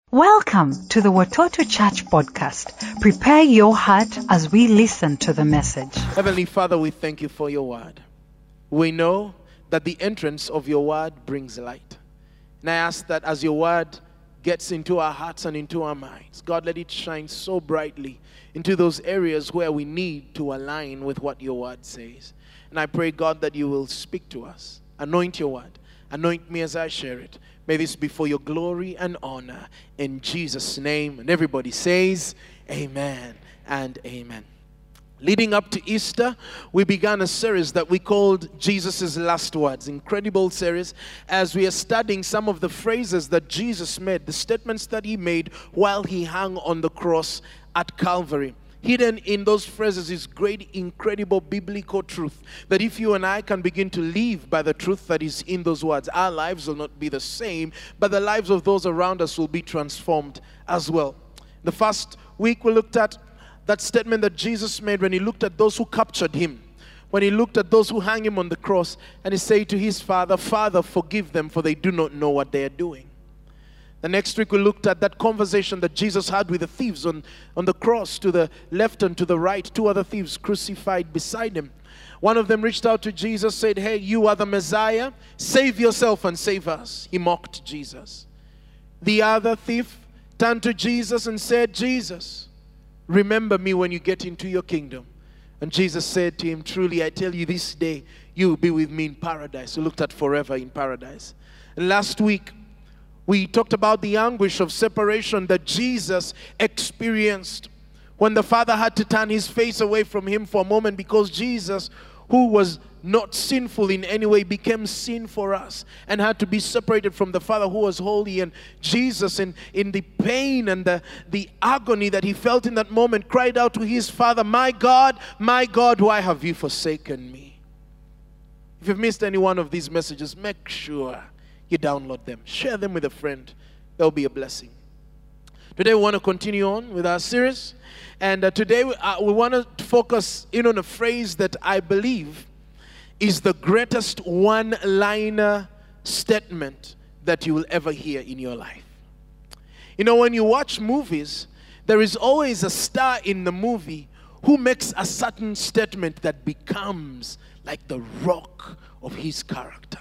Welcome to the Watoto Church podcast. Prepare your heart as we listen to the message. Heavenly Father, we thank you for your word. We know that the entrance of your word brings light. And I ask that as your word gets into our hearts and into our minds, God, let it shine so brightly into those areas where we need to align with what your word says. And I pray, God, that you will speak to us. Anoint your word. Anoint me as I share it. May this be for your glory and honor in Jesus' name. And everybody says, amen and amen. Leading up to Easter, we began a series that we called Jesus' Last Words. Incredible series as we are studying some of the phrases that Jesus made, the statements that he made while he hung on the cross at Calvary. Hidden in those phrases is great, incredible biblical truth that if you and I can begin to live by the truth that is in those words, our lives will not be the same, but the lives of those around us will be transformed as well. The first week we looked at that statement that Jesus made when he looked at those who captured him, when he looked at those who hung him on the cross, and he said to his Father, "Father, forgive them, for they do not know what they are doing." The next week we looked at that conversation that Jesus had with the thieves on the cross, to the left and to the right, two other thieves crucified beside him. One of them reached out to Jesus, said, "Hey, you are the Messiah, save yourself and save us." He mocked Jesus. The other thief turned to Jesus and said, "Jesus, remember me when you get into your kingdom." And Jesus said to him, "Truly I tell you, this day you will be with me in paradise." We looked at forever in paradise. And last week, we talked about the anguish of separation that Jesus experienced when the Father had to turn his face away from him for a moment because Jesus, who was not sinful in any way, became sin for us and had to be separated from the Father who was holy. And Jesus, in the pain and the agony that he felt in that moment, cried out to his Father, my God, why have you forsaken me?" If you've missed any one of these messages, make sure you download them. Share them with a friend. They'll be a blessing. Today we want to continue on with our series. And today we want to focus in on a phrase that I believe is the greatest one-liner statement that you will ever hear in your life. You know, when you watch movies, there is always a star in the movie who makes a certain statement that becomes like the rock of his character.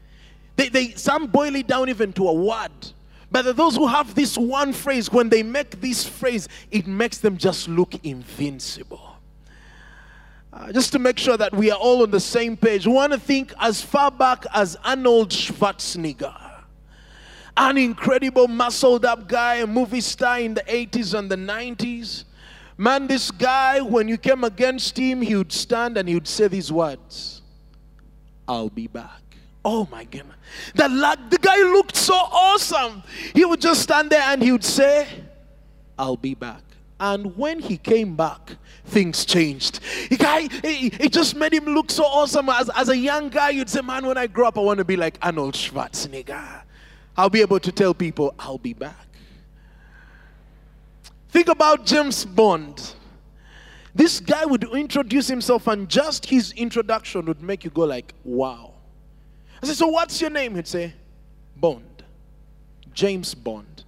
Some boil it down even to a word. But those who have this one phrase, when they make this phrase, it makes them just look invincible. Just to make sure that we are all on the same page, we want to think as far back as Arnold Schwarzenegger. An incredible muscled up guy, a movie star in the 80s and the 90s. Man, this guy, when you came against him, he would stand and he would say these words, "I'll be back." Oh my goodness. The guy looked so awesome. He would just stand there and he would say, "I'll be back." And when he came back, things changed. It just made him look so awesome. As a young guy, you'd say, "Man, when I grow up, I want to be like Arnold Schwarzenegger. I'll be able to tell people, I'll be back." Think about James Bond. This guy would introduce himself and just his introduction would make you go like, wow. I said, "So what's your name?" He'd say, "Bond. James Bond."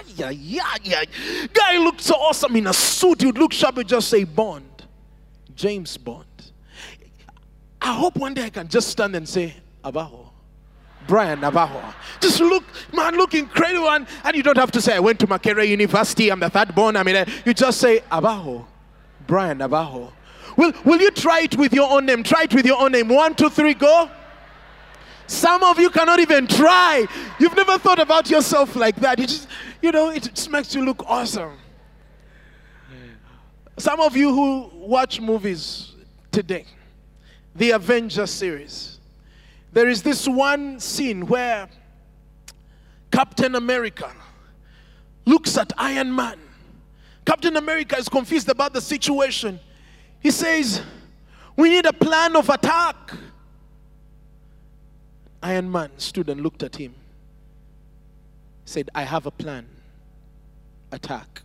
Guy looked so awesome in a suit. He would look sharp and just say, "Bond. James Bond." I hope one day I can just stand and say, "Abajo. Brian Abajo." Just look incredible. And you don't have to say, "I went to Makerere University, I'm the third born." You just say, "Abajo. Brian Abajo." Will you try it with your own name? Try it with your own name. 1, 2, 3, go. Some of you cannot even try. You've never thought about yourself like that. It just makes you look awesome. Some of you who watch movies today, the Avengers series, there is this one scene where Captain America looks at Iron Man. Captain America is confused about the situation. He says, "We need a plan of attack." Iron Man stood and looked at him. Said, "I have a plan. Attack."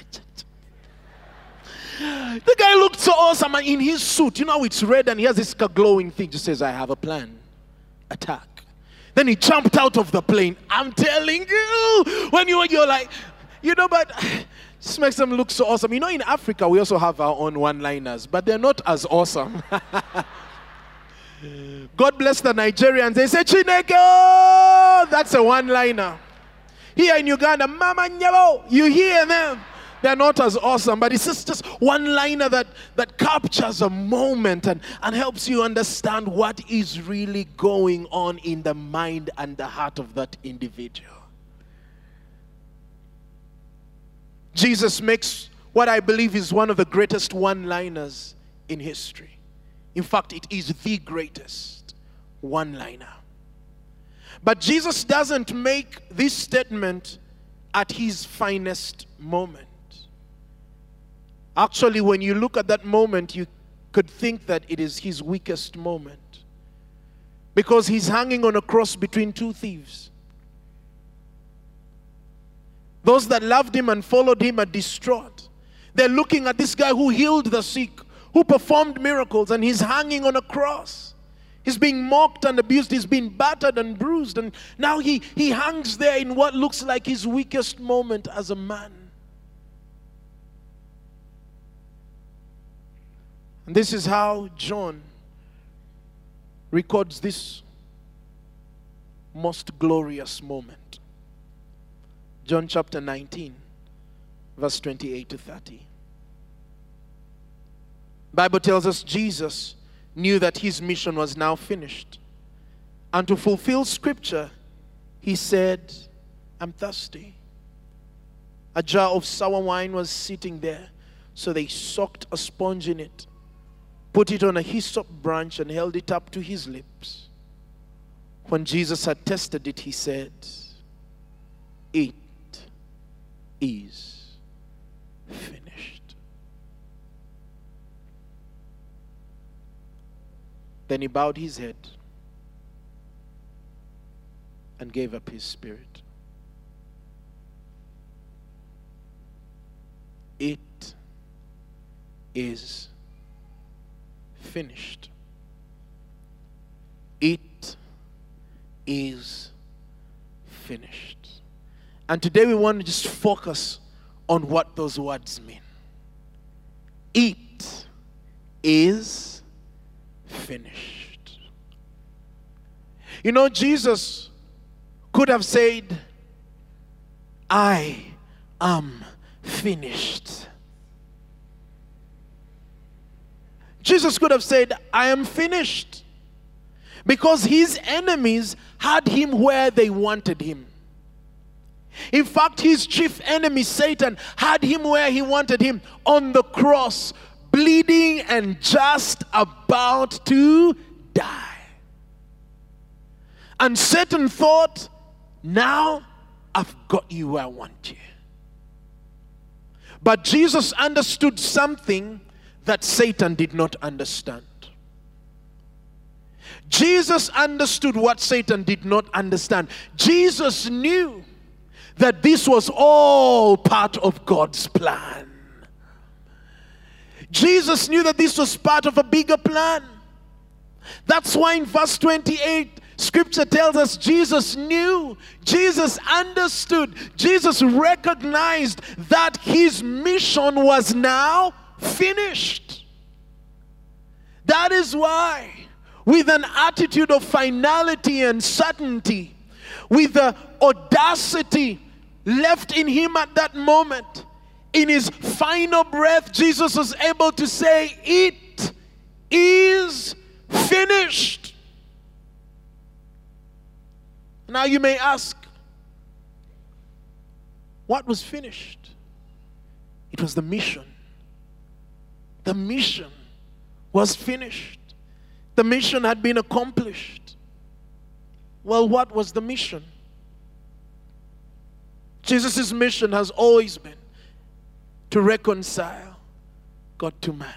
The guy looked so awesome in his suit. You know, it's red and he has this glowing thing. Just says, "I have a plan. Attack." Then he jumped out of the plane. I'm telling you, when you're like, But this makes them look so awesome. In Africa, we also have our own one-liners, but they're not as awesome. God bless the Nigerians. They say, Chineke, oh! That's a one-liner. Here in Uganda, Mama Nyabo, you hear them. They're not as awesome, but it's just one-liner that captures a moment and helps you understand what is really going on in the mind and the heart of that individual. Jesus makes what I believe is one of the greatest one-liners in history. In fact, it is the greatest one-liner. But Jesus doesn't make this statement at his finest moment. Actually, when you look at that moment, you could think that it is his weakest moment. Because he's hanging on a cross between two thieves. Those that loved him and followed him are distraught. They're looking at this guy who healed the sick, who performed miracles, and he's hanging on a cross. He's being mocked and abused. He's been battered and bruised. And now he hangs there in what looks like his weakest moment as a man. And this is how John records this most glorious moment. John chapter 19, verse 28 to 30. Bible tells us Jesus knew that his mission was now finished. And to fulfill scripture, he said, I'm thirsty. A jar of sour wine was sitting there, so they soaked a sponge in it, put it on a hyssop branch, and held it up to his lips. When Jesus had tasted it, he said, it is finished. Then he bowed his head and gave up his spirit. It is finished. It is finished. And today we want to just focus on what those words mean. It is finished. Jesus could have said, I am finished. Jesus could have said, I am finished. Because his enemies had him where they wanted him. In fact, his chief enemy, Satan, had him where he wanted him, on the cross, bleeding and just about to die. And Satan thought, now I've got you where I want you. But Jesus understood something that Satan did not understand. Jesus understood what Satan did not understand. Jesus knew that this was all part of God's plan. Jesus knew that this was part of a bigger plan. That's why in verse 28, Scripture tells us Jesus knew, Jesus understood, Jesus recognized that his mission was now finished. That is why, with an attitude of finality and certainty, with the audacity left in him at that moment, in his final breath, Jesus was able to say, it is finished. Now you may ask, what was finished? It was the mission. The mission was finished. The mission had been accomplished. Well, what was the mission? Jesus' mission has always been to reconcile God to man.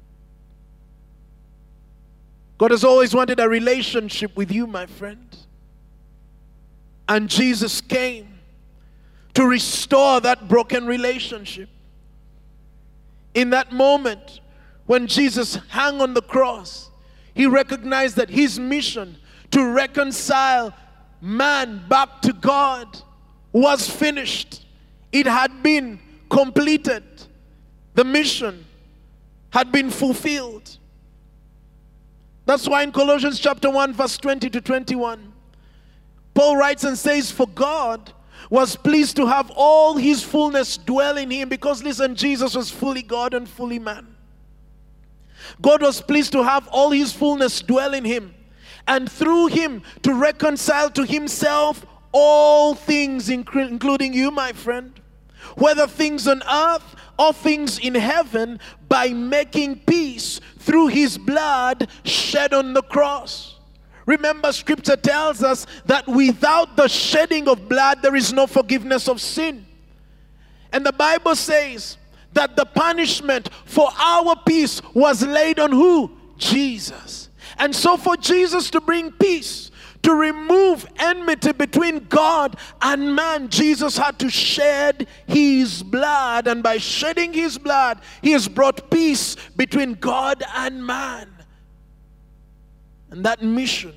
God has always wanted a relationship with you, my friend. And Jesus came to restore that broken relationship. In that moment, when Jesus hung on the cross, he recognized that his mission to reconcile man back to God was finished. It had been completed. The mission had been fulfilled. That's why in Colossians chapter 1 verse 20 to 21, Paul writes and says, for God was pleased to have all his fullness dwell in him, because listen, Jesus was fully God and fully man. God was pleased to have all his fullness dwell in him, and through him to reconcile to himself all things, including you, my friend, whether things on earth or things in heaven, by making peace through his blood shed on the cross. Remember, scripture tells us that without the shedding of blood, there is no forgiveness of sin. And the Bible says that the punishment for our peace was laid on who? Jesus. And so for Jesus to bring peace, to remove enmity between God and man, Jesus had to shed his blood. And by shedding his blood, he has brought peace between God and man. And that mission,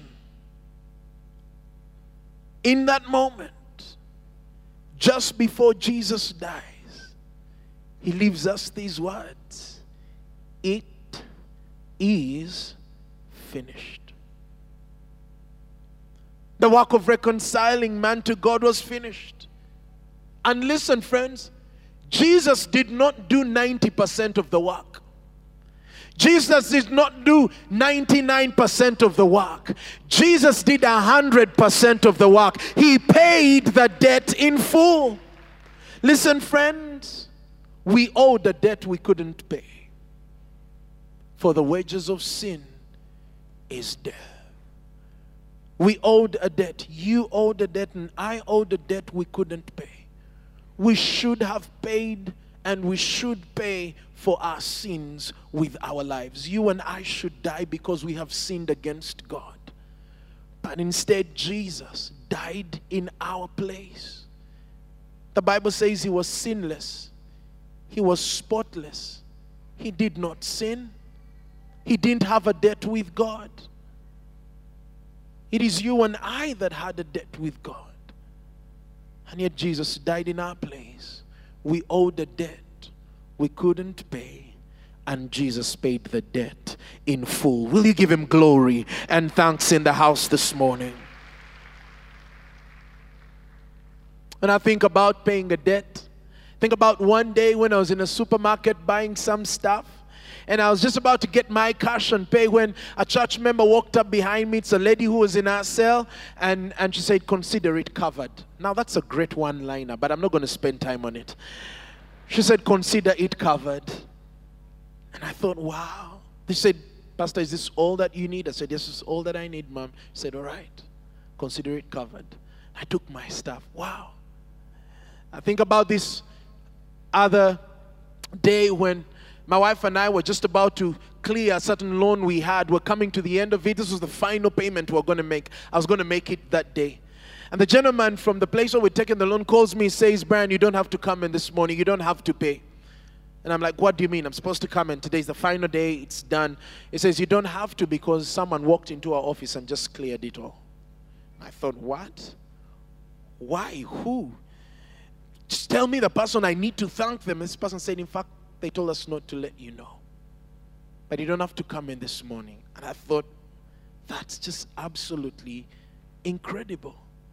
in that moment, just before Jesus dies, he leaves us these words: it is finished. The work of reconciling man to God was finished. And listen, friends, Jesus did not do 90% of the work. Jesus did not do 99% of the work. Jesus did 100% of the work. He paid the debt in full. Listen, friends, we owed a debt we couldn't pay. For the wages of sin is death. We owed a debt. You owed a debt, and I owed a debt we couldn't pay. We should have paid, and we should pay for our sins with our lives. You and I should die because we have sinned against God. But instead, Jesus died in our place. The Bible says he was sinless. He was spotless. He did not sin. He didn't have a debt with God. It is you and I that had a debt with God. And yet Jesus died in our place. We owed a debt we couldn't pay, and Jesus paid the debt in full. Will you give him glory and thanks in the house this morning? When I think about paying a debt, think about one day when I was in a supermarket buying some stuff, and I was just about to get my cash and pay when a church member walked up behind me. It's a lady who was in our cell, and she said, consider it covered. Now that's a great one-liner, but I'm not going to spend time on it. She said, consider it covered. And I thought, wow. She said, Pastor, is this all that you need? I said, yes, this is all that I need, Mom. She said, all right, consider it covered. I took my stuff. Wow. I think about this other day when my wife and I were just about to clear a certain loan we had. We're coming to the end of it. This was the final payment we're going to make. I was going to make it that day. And the gentleman from the place where we're taking the loan calls me, says, Brian, you don't have to come in this morning. You don't have to pay. And I'm like, what do you mean? I'm supposed to come in. Today's the final day. It's done. He says, you don't have to because someone walked into our office and just cleared it all. I thought, what? Why? Who? Just tell me the person. I need to thank them. This person said, in fact, they told us not to let you know. But you don't have to come in this morning. And I thought, that's just absolutely incredible.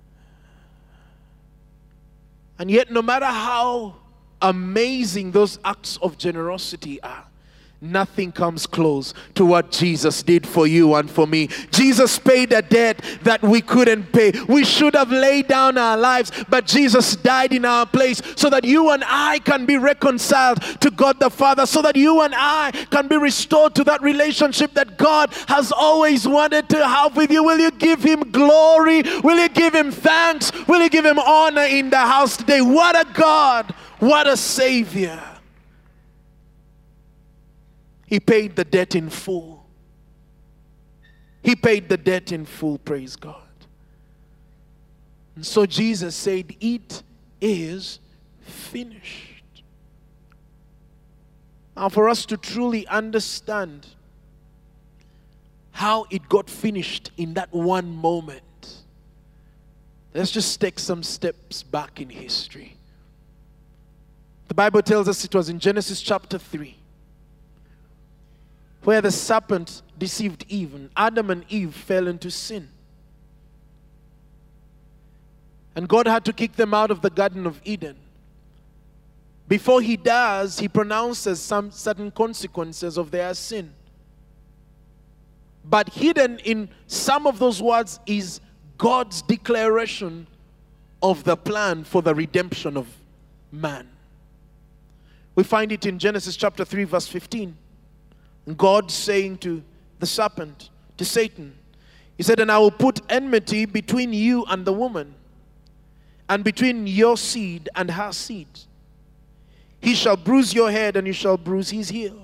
And yet, no matter how amazing those acts of generosity are, nothing comes close to what Jesus did for you and for me. Jesus paid a debt that we couldn't pay. We should have laid down our lives, but Jesus died in our place so that you and I can be reconciled to God the Father, so that you and I can be restored to that relationship that God has always wanted to have with you. Will you give him glory? Will you give him thanks? Will you give him honor in the house today? What a God! What a Savior! He paid the debt in full. He paid the debt in full, praise God. And so Jesus said, it is finished. Now for us to truly understand how it got finished in that one moment, let's just take some steps back in history. The Bible tells us it was in Genesis chapter 3 where the serpent deceived Eve, and Adam and Eve fell into sin. And God had to kick them out of the Garden of Eden. Before he does, he pronounces some certain consequences of their sin. But hidden in some of those words is God's declaration of the plan for the redemption of man. We find it in Genesis chapter 3 verse 15. God saying to the serpent, to Satan, he said, "And I will put enmity between you and the woman, and between your seed and her seed. He shall bruise your head, and you shall bruise his heel."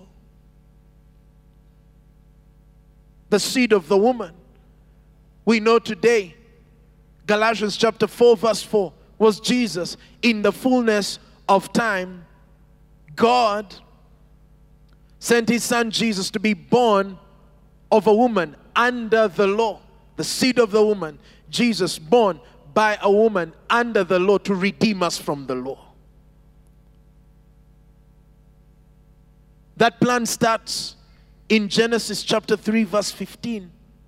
The seed of the woman, we know today, Galatians chapter 4 verse 4, was Jesus. In the fullness of time, God sent his son Jesus to be born of a woman under the law. The seed of the woman, Jesus born by a woman under the law to redeem us from the law. That plan starts in Genesis chapter 3 verse 15.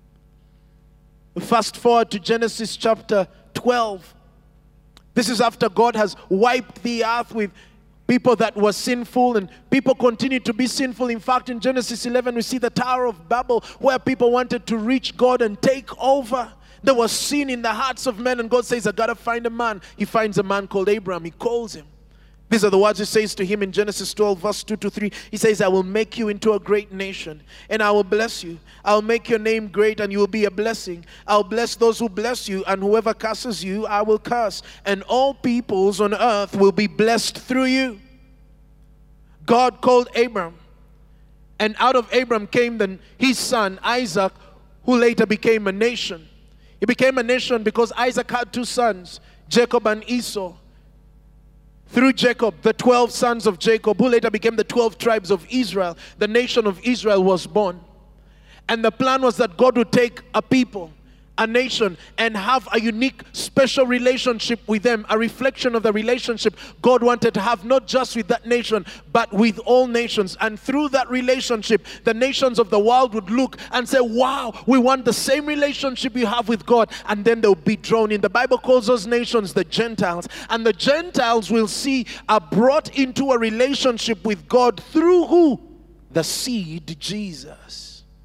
Fast forward to Genesis chapter 12. This is after God has wiped the earth with people that were sinful, and people continue to be sinful. In fact, in Genesis 11, we see the Tower of Babel, where people wanted to reach God and take over. There was sin in the hearts of men, and God says, "I gotta find a man." He finds a man called Abraham. He calls him. These are the words he says to him in Genesis 12, verse 2 to 3. He says, "I will make you into a great nation, and I will bless you. I will make your name great, and you will be a blessing. I will bless those who bless you, and whoever curses you, I will curse. And all peoples on earth will be blessed through you." God called Abram, and out of Abram came then his son Isaac, who later became a nation. He became a nation because Isaac had two sons, Jacob and Esau. Through Jacob, the 12 sons of Jacob, who later became the 12 tribes of Israel, the nation of Israel was born. And the plan was that God would take a people, a nation, and have a unique, special relationship with them, a reflection of the relationship God wanted to have, not just with that nation, but with all nations. And through that relationship, the nations of the world would look and say, "Wow, we want the same relationship you have with God." And then they'll be drawn in. The Bible calls those nations the Gentiles. And the Gentiles will see are brought into a relationship with God through who? The seed, Jesus.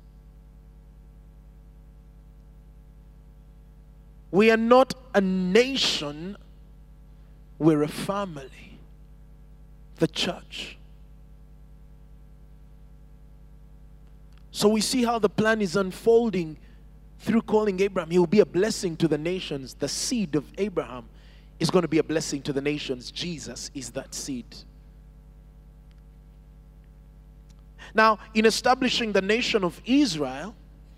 We are not a nation, we're a family. The church. So we see how the plan is unfolding through calling Abraham. He will be a blessing to the nations. The seed of Abraham is going to be a blessing to the nations. Jesus is that seed. Now, in establishing the nation of Israel,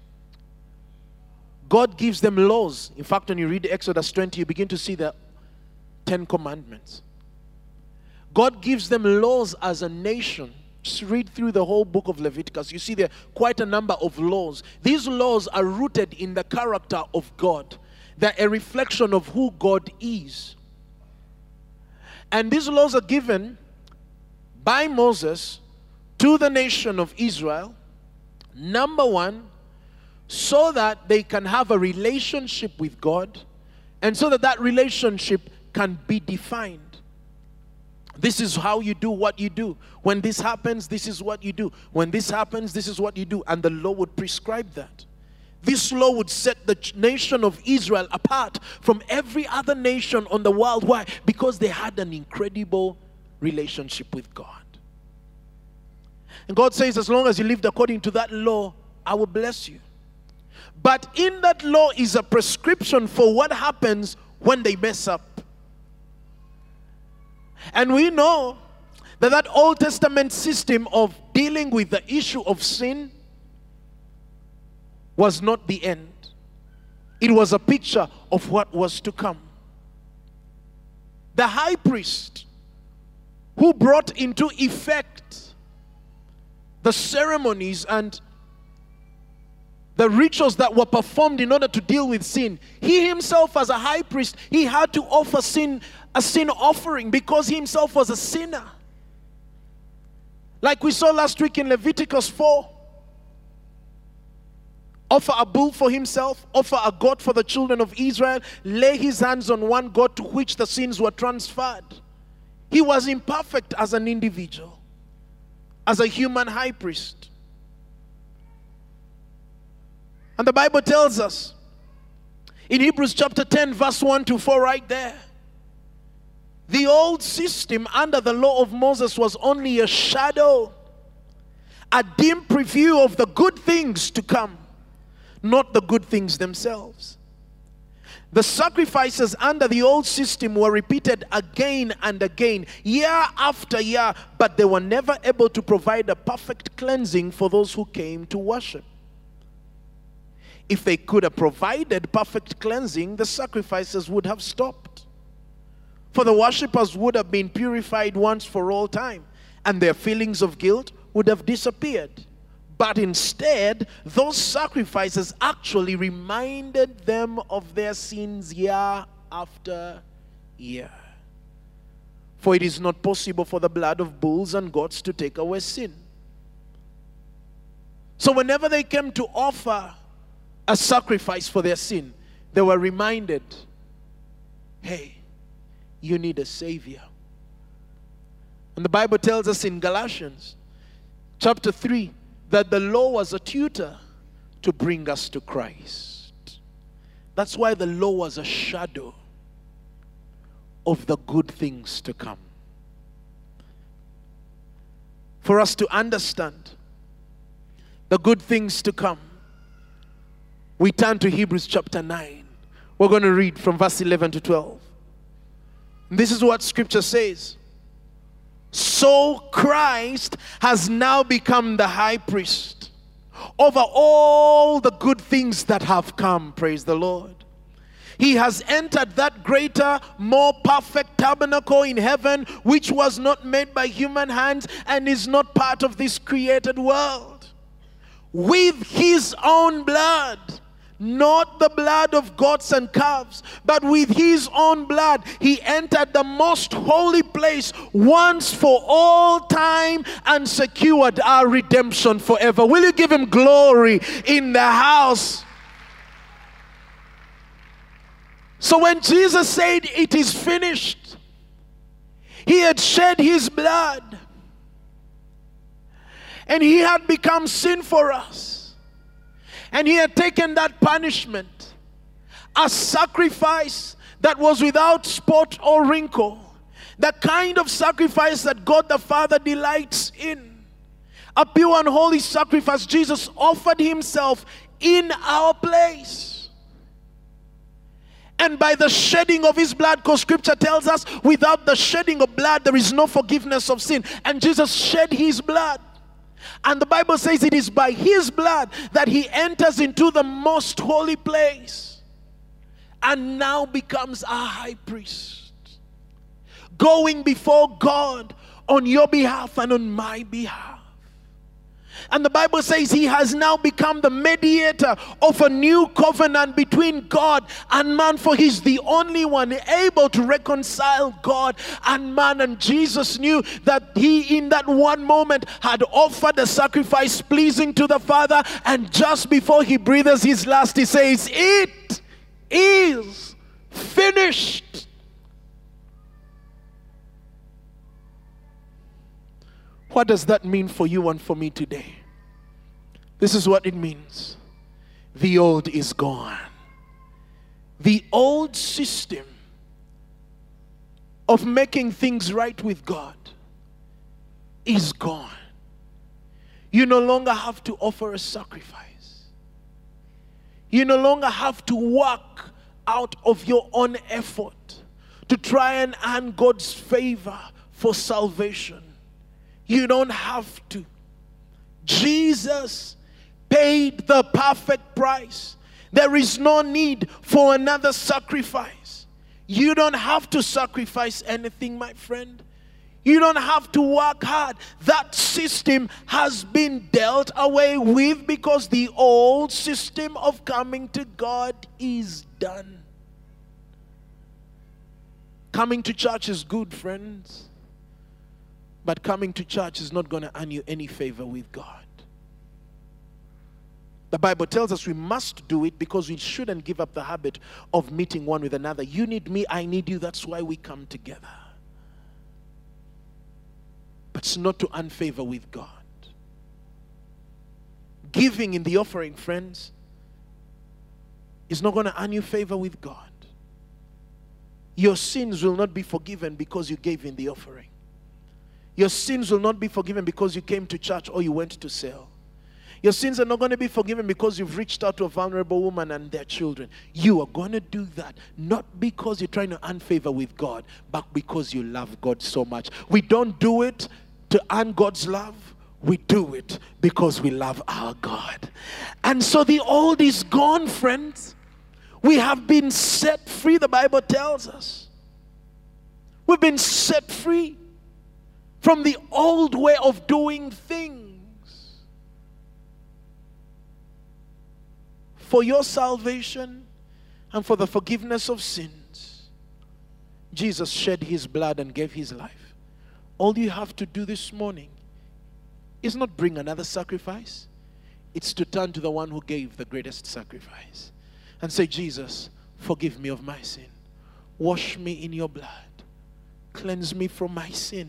God gives them laws. In fact, when you read Exodus 20, you begin to see the 10 commandments. God gives them laws as a nation. Just read through the whole book of Leviticus. You see there are quite a number of laws. These laws are rooted in the character of God. They're a reflection of who God is. And these laws are given by Moses to the nation of Israel. Number one, so that they can have a relationship with God, and so that that relationship can be defined. This is how you do what you do. When this happens, this is what you do. When this happens, this is what you do. And the law would prescribe that. This law would set the nation of Israel apart from every other nation on the world. Why? Because they had an incredible relationship with God. And God says, as long as you lived according to that law, I will bless you. But in that law is a prescription for what happens when they mess up. And we know that that Old Testament system of dealing with the issue of sin was not the end. It was a picture of what was to come. The high priest who brought into effect the ceremonies and the rituals that were performed in order to deal with sin. He himself, as a high priest, he had to offer a sin offering because he himself was a sinner. Like we saw last week in Leviticus 4. Offer a bull for himself, offer a goat for the children of Israel, lay his hands on one goat to which the sins were transferred. He was imperfect as an individual, as a human high priest. And the Bible tells us in Hebrews chapter 10 verse 1 to 4 right there, the old system under the law of Moses was only a shadow, a dim preview of the good things to come, not the good things themselves. The sacrifices under the old system were repeated again and again, year after year, but they were never able to provide a perfect cleansing for those who came to worship. If they could have provided perfect cleansing, the sacrifices would have stopped. For the worshippers would have been purified once for all time, and their feelings of guilt would have disappeared. But instead, those sacrifices actually reminded them of their sins year after year. For it is not possible for the blood of bulls and goats to take away sin. So whenever they came to offer a sacrifice for their sin, they were reminded, hey, you need a Savior. And the Bible tells us in Galatians chapter 3, that the law was a tutor to bring us to Christ. That's why the law was a shadow of the good things to come. For us to understand the good things to come, we turn to Hebrews chapter 9. We're going to read from verse 11 to 12. And this is what Scripture says. So Christ has now become the high priest over all the good things that have come. Praise the Lord. He has entered that greater, more perfect tabernacle in heaven, which was not made by human hands and is not part of this created world. With his own blood, not the blood of goats and calves, but with his own blood, he entered the most holy place once for all time and secured our redemption forever. Will you give him glory in the house? So when Jesus said it is finished, he had shed his blood and he had become sin for us. And he had taken that punishment, a sacrifice that was without spot or wrinkle, the kind of sacrifice that God the Father delights in. A pure and holy sacrifice. Jesus offered himself in our place. And by the shedding of his blood, because Scripture tells us without the shedding of blood there is no forgiveness of sin. And Jesus shed his blood. And the Bible says it is by his blood that he enters into the most holy place and now becomes our high priest, going before God on your behalf and on my behalf. And the Bible says he has now become the mediator of a new covenant between God and man, for he's the only one able to reconcile God and man. And Jesus knew that he in that one moment had offered a sacrifice pleasing to the Father, and just before he breathes his last, he says, "It is finished." What does that mean for you and for me today? This is what it means. The old is gone. The old system of making things right with God is gone. You no longer have to offer a sacrifice. You no longer have to work out of your own effort to try and earn God's favor for salvation. You don't have to. Jesus paid the perfect price. There is no need for another sacrifice. You don't have to sacrifice anything, my friend. You don't have to work hard. That system has been dealt away with because the old system of coming to God is done. Coming to church is good, friends. But coming to church is not going to earn you any favor with God. The Bible tells us we must do it because we shouldn't give up the habit of meeting one with another. You need me, I need you. That's why we come together. But it's not to earn favor with God. Giving in the offering, friends, is not going to earn you favor with God. Your sins will not be forgiven because you gave in the offering. Your sins will not be forgiven because you came to church or you went to sell. Your sins are not going to be forgiven because you've reached out to a vulnerable woman and their children. You are going to do that not because you're trying to earn favor with God, but because you love God so much. We don't do it to earn God's love. We do it because we love our God. And so the old is gone, friends. We have been set free, the Bible tells us. We've been set free from the old way of doing things. For your salvation and for the forgiveness of sins, Jesus shed his blood and gave his life. All you have to do this morning is not bring another sacrifice. It's to turn to the one who gave the greatest sacrifice and say, Jesus, forgive me of my sin. Wash me in your blood. Cleanse me from my sin.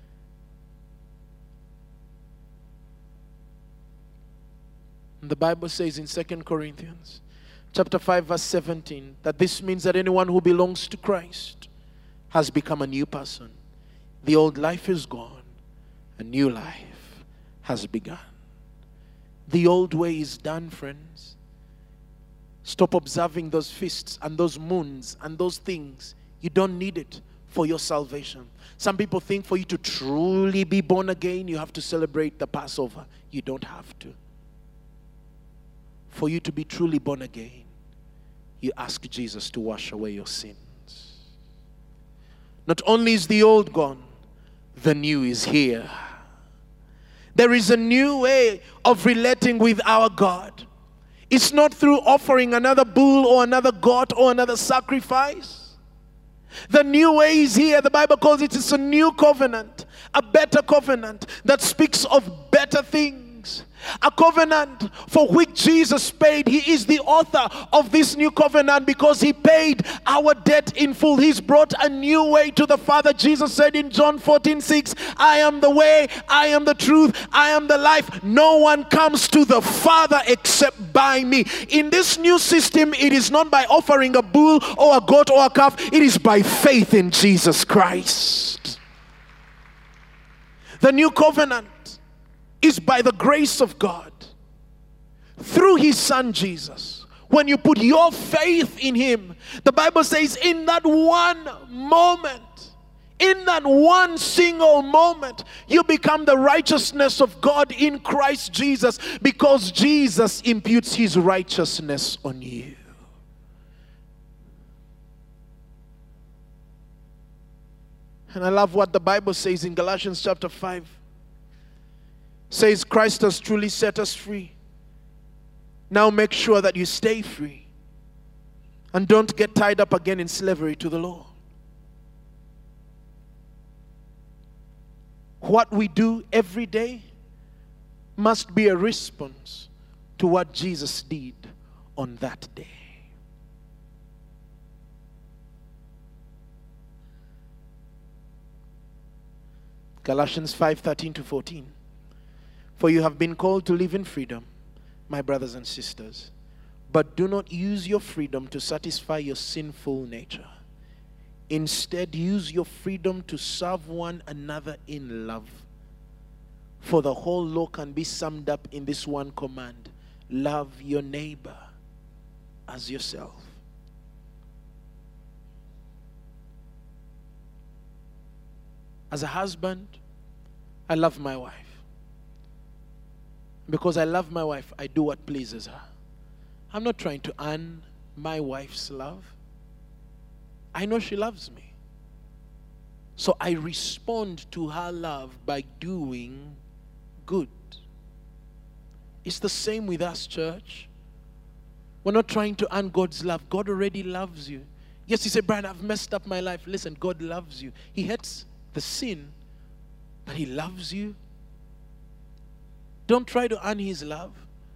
And the Bible says in 2 Corinthians chapter 5 verse 17 that this means that anyone who belongs to Christ has become a new person. The old life is gone. A new life has begun. The old way is done, friends. Stop observing those feasts and those moons and those things. You don't need it for your salvation. Some people think for you to truly be born again, you have to celebrate the Passover. You don't have to. For you to be truly born again, you ask Jesus to wash away your sins. Not only is the old gone, the new is here. There is a new way of relating with our God. It's not through offering another bull or another goat or another sacrifice. The new way is here. The Bible calls it, it's a new covenant, a better covenant that speaks of better things. A covenant for which Jesus paid. He is the author of this new covenant because he paid our debt in full. He's brought a new way to the Father. Jesus said in John 14:6, I am the way, I am the truth, I am the life. No one comes to the Father except by me. In this new system, it is not by offering a bull or a goat or a calf. It is by faith in Jesus Christ. The new covenant is by the grace of God through his son Jesus. When you put your faith in him, the Bible says in that one moment, in that one single moment, you become the righteousness of God in Christ Jesus because Jesus imputes his righteousness on you. And I love what the Bible says in Galatians chapter 5. Says Christ has truly set us free. Now make sure that you stay free and don't get tied up again in slavery to the law. What we do every day must be a response to what Jesus did on that day. Galatians 5:13-14. For you have been called to live in freedom, my brothers and sisters. But do not use your freedom to satisfy your sinful nature. Instead, use your freedom to serve one another in love. For the whole law can be summed up in this one command: love your neighbor as yourself. As a husband, I love my wife. Because I love my wife, I do what pleases her. I'm not trying to earn my wife's love. I know she loves me. So I respond to her love by doing good. It's the same with us, church. We're not trying to earn God's love. God already loves you. Yes, you say, Brian, I've messed up my life. Listen, God loves you. He hates the sin that He loves you. Don't try to earn His love.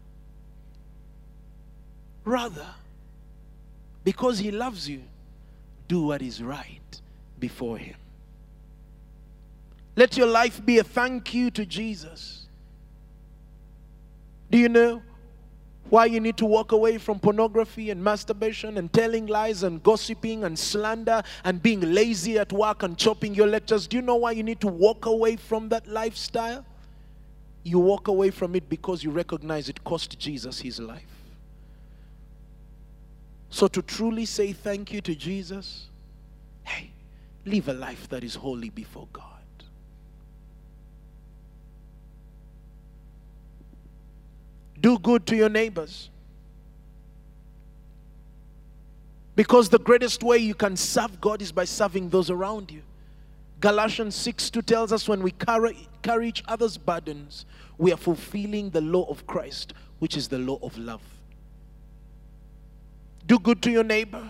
Rather, because He loves you, do what is right before Him. Let your life be a thank you to Jesus. Do you know why you need to walk away from pornography and masturbation and telling lies and gossiping and slander and being lazy at work and chopping your lectures? Do you know why you need to walk away from that lifestyle? You walk away from it because you recognize it cost Jesus His life. So to truly say thank you to Jesus, hey, live a life that is holy before God. Do good to your neighbors. Because the greatest way you can serve God is by serving those around you. Galatians 6:2 tells us when we carry each other's burdens, we are fulfilling the law of Christ, which is the law of love. Do good to your neighbor.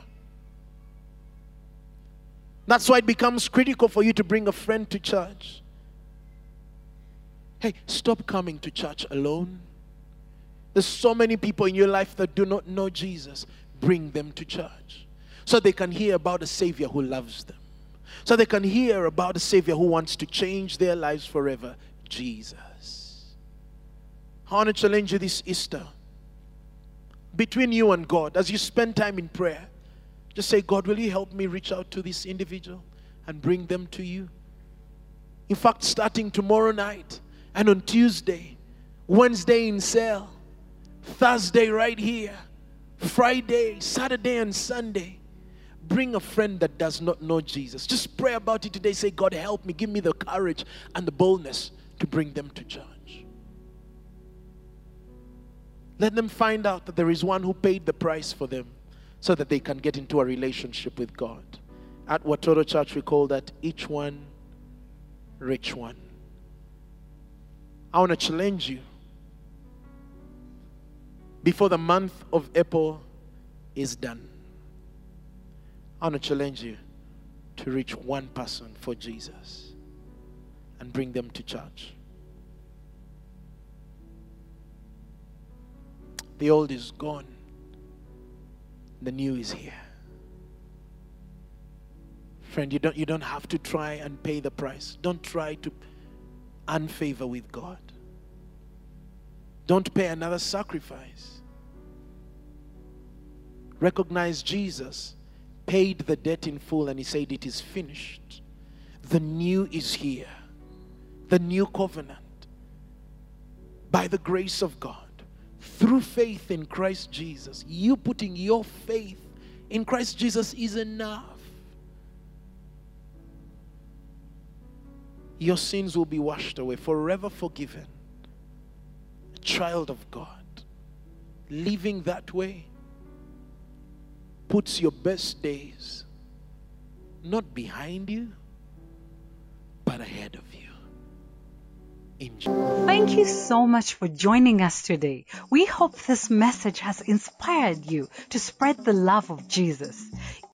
That's why it becomes critical for you to bring a friend to church. Hey, stop coming to church alone. There's so many people in your life that do not know Jesus. Bring them to church so they can hear about a Savior who loves them. So they can hear about a Savior who wants to change their lives forever. Jesus. I want to challenge you this Easter. Between you and God, as you spend time in prayer, just say, God, will you help me reach out to this individual and bring them to you? In fact, starting tomorrow night and on Tuesday, Wednesday in cell, Thursday right here, Friday, Saturday and Sunday, bring a friend that does not know Jesus. Just pray about it today. Say, God, help me. Give me the courage and the boldness to bring them to church. Let them find out that there is one who paid the price for them so that they can get into a relationship with God. At Watoto Church, we call that each one, rich one. I want to challenge you. Before the month of April is done, I want to challenge you to reach one person for Jesus and bring them to church. The old is gone. The new is here. Friend, you don't have to try and pay the price. Don't try to earn favor with God. Don't pay another sacrifice. Recognize Jesus paid the debt in full and He said it is finished. The new is here. The new covenant. By the grace of God. Through faith in Christ Jesus. You putting your faith in Christ Jesus is enough. Your sins will be washed away, forever forgiven. A child of God. Living that way puts your best days not behind you, but ahead of you. Thank you so much for joining us today. We hope this message has inspired you to spread the love of Jesus.